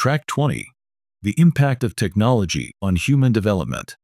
Track 20. The impact of technology on human development.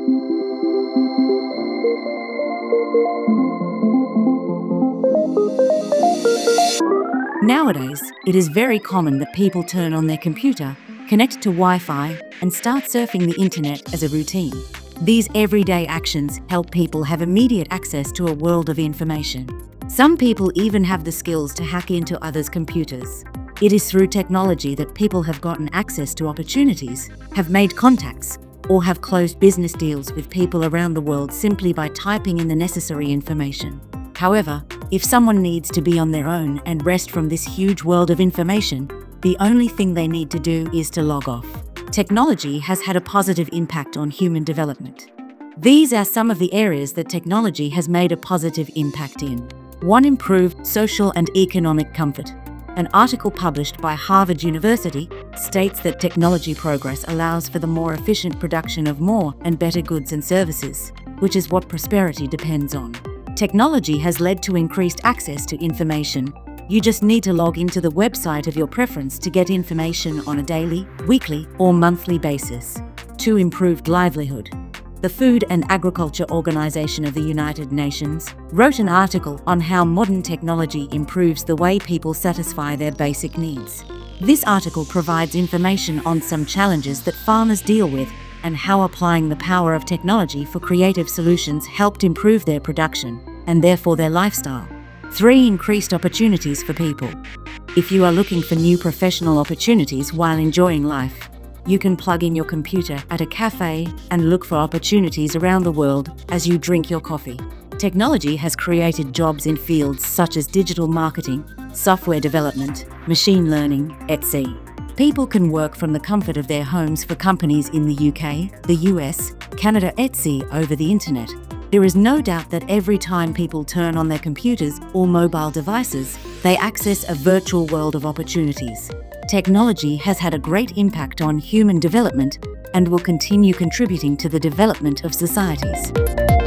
Nowadays, it is very common that people turn on their computer, connect to Wi-Fi, and start surfing the internet as a routine. These everyday actions help people have immediate access to a world of information. Some people even have the skills to hack into others' computers. It is through technology that people have gotten access to opportunities, have made contacts, or have closed business deals with people around the world simply by typing in the necessary information. However, if someone needs to be on their own and rest from this huge world of information, the only thing they need to do is to log off. Technology has had a positive impact on human development. These are some of the areas that technology has made a positive impact in. 1. Improved social and economic comfort. An article published by Harvard University states that technology progress allows for the more efficient production of more and better goods and services, which is what prosperity depends on. Technology has led to increased access to information. You just need to log into the website of your preference to get information on a daily, weekly, or monthly basis. 2. Improved livelihood. The Food and Agriculture Organization of the United Nations wrote an article on how modern technology improves the way people satisfy their basic needs. This article provides information on some challenges that farmers deal with and how applying the power of technology for creative solutions helped improve their production and therefore their lifestyle. 3. Increased opportunities for people. If you are looking for new professional opportunities while enjoying life, you can plug in your computer at a cafe and look for opportunities around the world as you drink your coffee. Technology has created jobs in fields such as digital marketing, software development, machine learning, etc. People can work from the comfort of their homes for companies in the UK, the US, Canada, etc. over the internet. There is no doubt that every time people turn on their computers or mobile devices, they access a virtual world of opportunities. Technology has had a great impact on human development and will continue contributing to the development of societies.